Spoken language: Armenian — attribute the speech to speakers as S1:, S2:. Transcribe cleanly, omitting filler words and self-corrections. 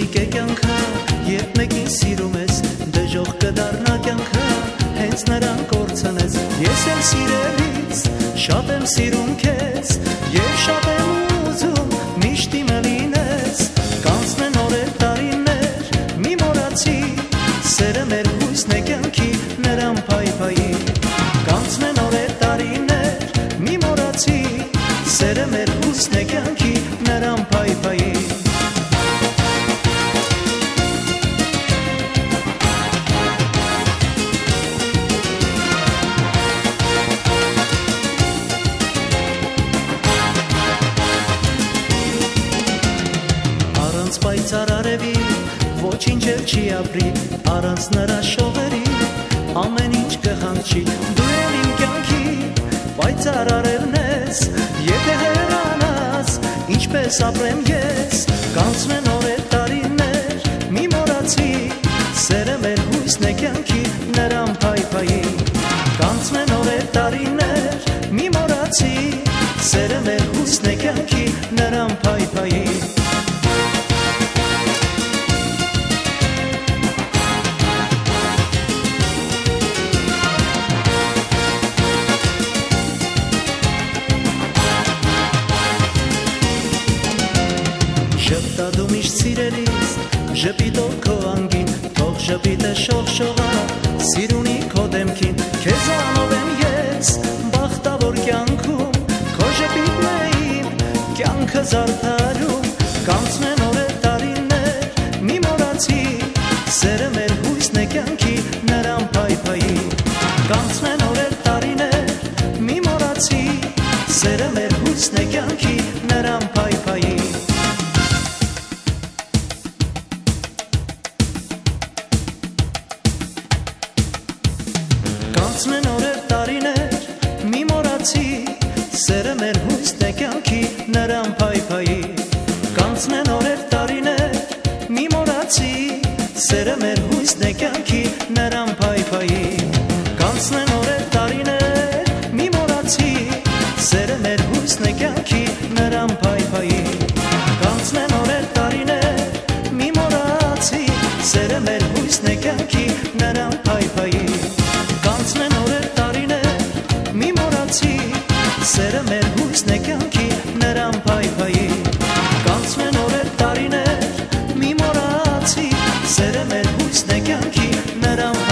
S1: Ունիկ է կյանքը, երբ մեկին սիրում ես, դժոխք կդառնա կյանքը, հենց նրան կորցնես։ Ես եմ սիրելիս, շատ եմ սիրում քեզ, և շատ եմ ուզում միշտ իմը լինես։ Կանցնեն օրեր տարիներ, մի մոռացի, սերը մեր հույսն է կյանքի, նրան փայփայի։ Կանցնեն օրեր տարիներ, մի մոռացի, սերը մեր հույսն է կյանքի, նրան փայփայի։ Պայծառ արևի, ոչինչ էլ չի ապրի, առանց նրա շողերի, ամեն ինչ կհանչի։ Դու էլ իմ կյանքի պայծառ արևն ես, եթե հեռանաս, ինչպես ապրեմ ես։ Կանցնեն օրեր տարիներ, մի մոռացի, սերը մեր հույսն է կյանքի, նրան փայփայի։ Կանցնեն օրեր տարիներ, մի մոռացի, սերը մեր հույսն է կյանքի, նրան փայփայի։ Ժպտա դու միշտ սիրելիս, ժպիտով քո անգին, թող ժպիտը շողշողա, սիրունի քո դեմքին, քեզանով եմ ես, բախտավոր կյանքում, քո ժպիտն է իմ, կյանքը զարդարում, կանցնեն օրեր տարիներ, մի մոռացի, սերը մեր հույսն է կյանքի, նրան փայփայի։ Կանցնեն օրեր տարիներ, մի մոռացի, սերը մեր հույսն է կյանքի, նրան փայփայի։ Կանցնեն օրեր տարիներ, մի մոռացի, սերը մեր հույսն է կյանքի, նրան փայփայի։ Կանցնեն օրեր տարիներ, մի մոռացի, սերը մեր հույսն է կյանքի, նրան փայփայի։ Կանցնեն օրեր տարիներ, մի մոռացի, սերը մեր հույսն է կյանքի, նրան փայփայի։ Կանցնեն օրեր տարիներ, մի մոռացի, սերը մեր հույսն է կյանքի, նրան փայփայի։ Կանցնեն օրեր տարիներ, մի մոռացի, սերը մեր հույսն է կյանքի, նրան փայփայի։ Կանցնեն օրեր տարիներ, մի մոռացի, սերը մեր հույսն է կյանքի, նրան